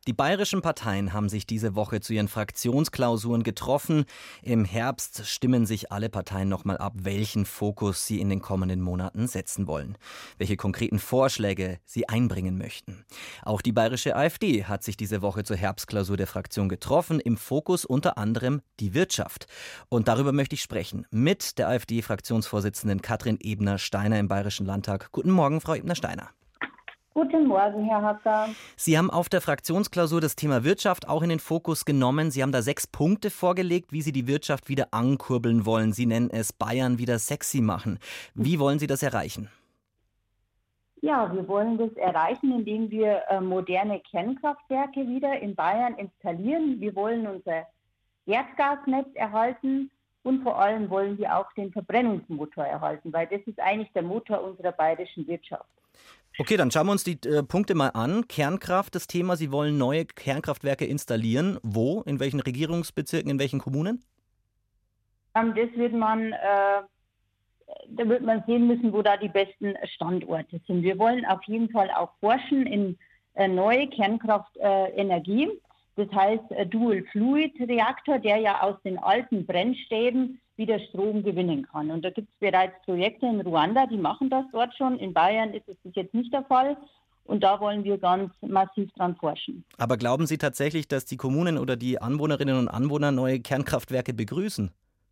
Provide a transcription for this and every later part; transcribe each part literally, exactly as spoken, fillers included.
Die bayerischen Parteien haben sich diese Woche zu ihren Fraktionsklausuren getroffen. Im Herbst stimmen sich alle Parteien nochmal ab, welchen Fokus sie in den kommenden Monaten setzen wollen, welche konkreten Vorschläge sie einbringen möchten. Auch die bayerische AfD hat sich diese Woche zur Herbstklausur der Fraktion getroffen, im Fokus unter anderem die Wirtschaft. Und darüber möchte ich sprechen mit der AfD-Fraktionsvorsitzenden Katrin Ebner-Steiner im Bayerischen Landtag. Guten Morgen, Frau Ebner-Steiner. Guten Morgen, Herr Hacker. Sie haben auf der Fraktionsklausur das Thema Wirtschaft auch in den Fokus genommen. Sie haben da sechs Punkte vorgelegt, wie Sie die Wirtschaft wieder ankurbeln wollen. Sie nennen es Bayern wieder sexy machen. Wie wollen Sie das erreichen? Ja, wir wollen das erreichen, indem wir äh, moderne Kernkraftwerke wieder in Bayern installieren. Wir wollen unser Erdgasnetz erhalten und vor allem wollen wir auch den Verbrennungsmotor erhalten, weil das ist eigentlich der Motor unserer bayerischen Wirtschaft. Okay, dann schauen wir uns die äh, Punkte mal an. Kernkraft, das Thema, Sie wollen neue Kernkraftwerke installieren. Wo? In welchen Regierungsbezirken, in welchen Kommunen? Ähm, das wird man, äh, da wird man sehen müssen, wo da die besten Standorte sind. Wir wollen auf jeden Fall auch forschen in äh, neue Kernkraftenergie. Äh, das heißt äh, Dual-Fluid-Reaktor, der ja aus den alten Brennstäben wieder Strom gewinnen kann. Und da gibt es bereits Projekte in Ruanda, die machen das dort schon. In Bayern ist es bis jetzt nicht der Fall. Und da wollen wir ganz massiv dran forschen. Aber glauben Sie tatsächlich, dass die Kommunen oder die Anwohnerinnen und Anwohner neue Kernkraftwerke begrüßen?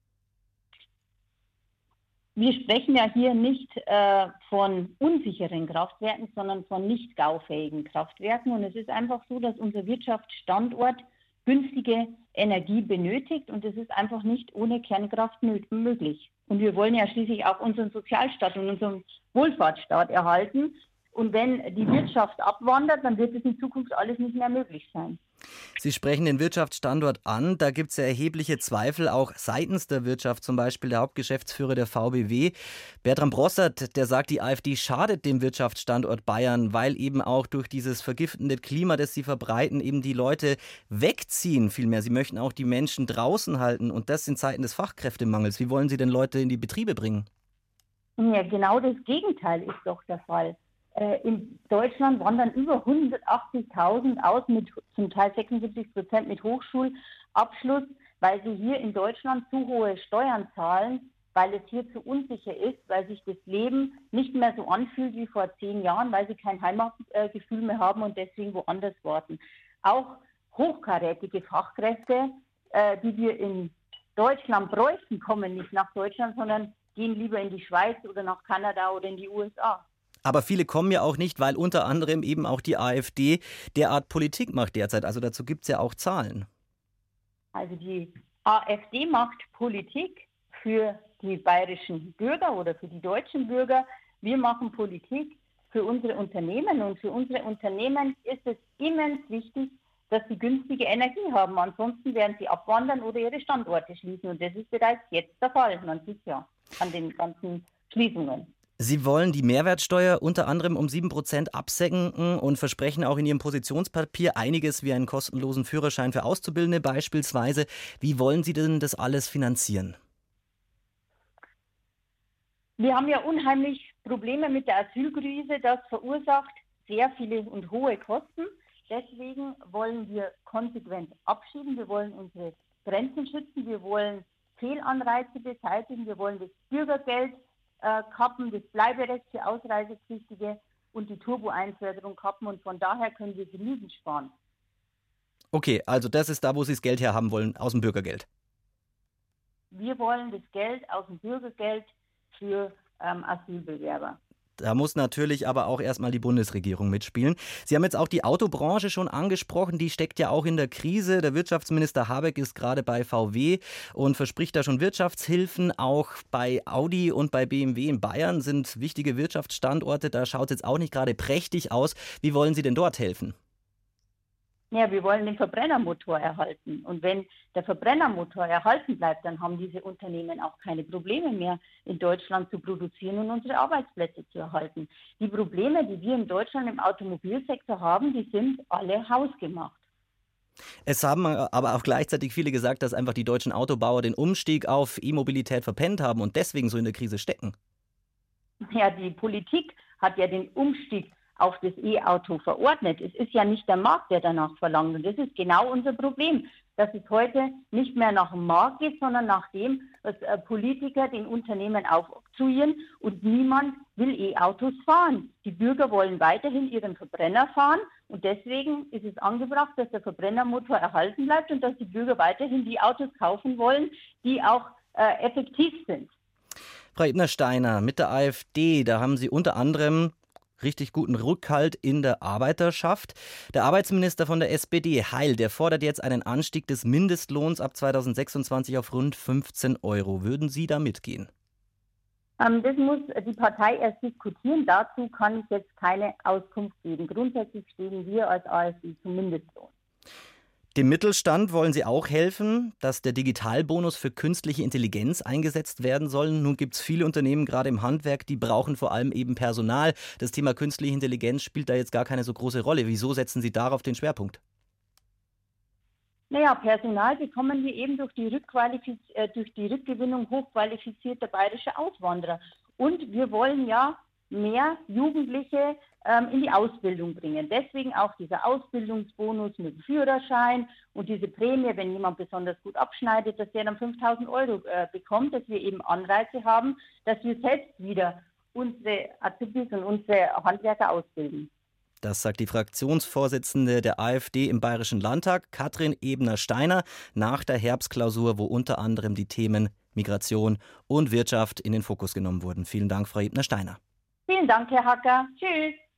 Wir sprechen ja hier nicht äh, von unsicheren Kraftwerken, sondern von nicht gaufähigen Kraftwerken. Und es ist einfach so, dass unser Wirtschaftsstandort günstige Energie benötigt und es ist einfach nicht ohne Kernkraft möglich. Und wir wollen ja schließlich auch unseren Sozialstaat und unseren Wohlfahrtsstaat erhalten. Und wenn die Wirtschaft abwandert, dann wird es in Zukunft alles nicht mehr möglich sein. Sie sprechen den Wirtschaftsstandort an. Da gibt es ja erhebliche Zweifel, auch seitens der Wirtschaft, zum Beispiel der Hauptgeschäftsführer der V B W. Bertram Brossart, der sagt, die AfD schadet dem Wirtschaftsstandort Bayern, weil eben auch durch dieses vergiftende Klima, das sie verbreiten, eben die Leute wegziehen vielmehr. Sie möchten auch die Menschen draußen halten und das in Zeiten des Fachkräftemangels. Wie wollen Sie denn Leute in die Betriebe bringen? Ja, genau das Gegenteil ist doch der Fall. In Deutschland wandern über hundertachtzigtausend aus, mit zum Teil sechsundsiebzig Prozent mit Hochschulabschluss, weil sie hier in Deutschland zu hohe Steuern zahlen, weil es hier zu unsicher ist, weil sich das Leben nicht mehr so anfühlt wie vor zehn Jahren, weil sie kein Heimatgefühl mehr haben und deswegen woanders warten. Auch hochkarätige Fachkräfte, die wir in Deutschland bräuchten, kommen nicht nach Deutschland, sondern gehen lieber in die Schweiz oder nach Kanada oder in die U S A. Aber viele kommen ja auch nicht, weil unter anderem eben auch die AfD derart Politik macht derzeit. Also dazu gibt es ja auch Zahlen. Also die AfD macht Politik für die bayerischen Bürger oder für die deutschen Bürger. Wir machen Politik für unsere Unternehmen. Und für unsere Unternehmen ist es immens wichtig, dass sie günstige Energie haben. Ansonsten werden sie abwandern oder ihre Standorte schließen. Und das ist bereits jetzt der Fall. Man sieht ja an den ganzen Schließungen. Sie wollen die Mehrwertsteuer unter anderem um sieben Prozent absenken und versprechen auch in Ihrem Positionspapier einiges wie einen kostenlosen Führerschein für Auszubildende beispielsweise. Wie wollen Sie denn das alles finanzieren? Wir haben ja unheimlich Probleme mit der Asylkrise. Das verursacht sehr viele und hohe Kosten. Deswegen wollen wir konsequent abschieben. Wir wollen unsere Grenzen schützen. Wir wollen Fehlanreize beseitigen. Wir wollen das Bürgergeld kappen, das Bleiberecht für Ausreisepflichtige und die Turbo-Einförderung kappen und von daher können wir genügend sparen. Okay, also das ist da, wo Sie das Geld herhaben wollen, aus dem Bürgergeld. Wir wollen das Geld aus dem Bürgergeld für ähm, Asylbewerber. Da muss natürlich aber auch erstmal die Bundesregierung mitspielen. Sie haben jetzt auch die Autobranche schon angesprochen, die steckt ja auch in der Krise. Der Wirtschaftsminister Habeck ist gerade bei V W und verspricht da schon Wirtschaftshilfen. Auch bei Audi und bei B M W in Bayern sind wichtige Wirtschaftsstandorte. Da schaut es jetzt auch nicht gerade prächtig aus. Wie wollen Sie denn dort helfen? Ja, wir wollen den Verbrennermotor erhalten. Und wenn der Verbrennermotor erhalten bleibt, dann haben diese Unternehmen auch keine Probleme mehr, in Deutschland zu produzieren und unsere Arbeitsplätze zu erhalten. Die Probleme, die wir in Deutschland im Automobilsektor haben, die sind alle hausgemacht. Es haben aber auch gleichzeitig viele gesagt, dass einfach die deutschen Autobauer den Umstieg auf E-Mobilität verpennt haben und deswegen so in der Krise stecken. Ja, die Politik hat ja den Umstieg auf das E-Auto verordnet. Es ist ja nicht der Markt, der danach verlangt. Und das ist genau unser Problem, dass es heute nicht mehr nach dem Markt geht, sondern nach dem, was äh, Politiker den Unternehmen aufoktroyieren. Und niemand will E-Autos fahren. Die Bürger wollen weiterhin ihren Verbrenner fahren. Und deswegen ist es angebracht, dass der Verbrennermotor erhalten bleibt und dass die Bürger weiterhin die Autos kaufen wollen, die auch äh, effektiv sind. Frau Ebner-Steiner, mit der AfD, da haben Sie unter anderem richtig guten Rückhalt in der Arbeiterschaft. Der Arbeitsminister von der S P D, Heil, der fordert jetzt einen Anstieg des Mindestlohns ab zweitausendsechsundzwanzig auf rund fünfzehn Euro. Würden Sie da mitgehen? Ähm, das muss die Partei erst diskutieren. Dazu kann ich jetzt keine Auskunft geben. Grundsätzlich stehen wir als AfD zum Mindestlohn. Dem Mittelstand wollen Sie auch helfen, dass der Digitalbonus für künstliche Intelligenz eingesetzt werden soll. Nun gibt es viele Unternehmen, gerade im Handwerk, die brauchen vor allem eben Personal. Das Thema künstliche Intelligenz spielt da jetzt gar keine so große Rolle. Wieso setzen Sie darauf den Schwerpunkt? Naja, Personal bekommen wir eben durch die, Rückqualifiz- äh, durch die Rückgewinnung hochqualifizierter bayerischer Auswanderer. Und wir wollen ja mehr Jugendliche ähm, in die Ausbildung bringen. Deswegen auch dieser Ausbildungsbonus mit Führerschein und diese Prämie, wenn jemand besonders gut abschneidet, dass der dann fünftausend Euro äh, bekommt, dass wir eben Anreize haben, dass wir selbst wieder unsere Azubis und unsere Handwerker ausbilden. Das sagt die Fraktionsvorsitzende der AfD im Bayerischen Landtag, Katrin Ebner-Steiner, nach der Herbstklausur, wo unter anderem die Themen Migration und Wirtschaft in den Fokus genommen wurden. Vielen Dank, Frau Ebner-Steiner. Vielen Dank, Herr Hacker. Tschüss.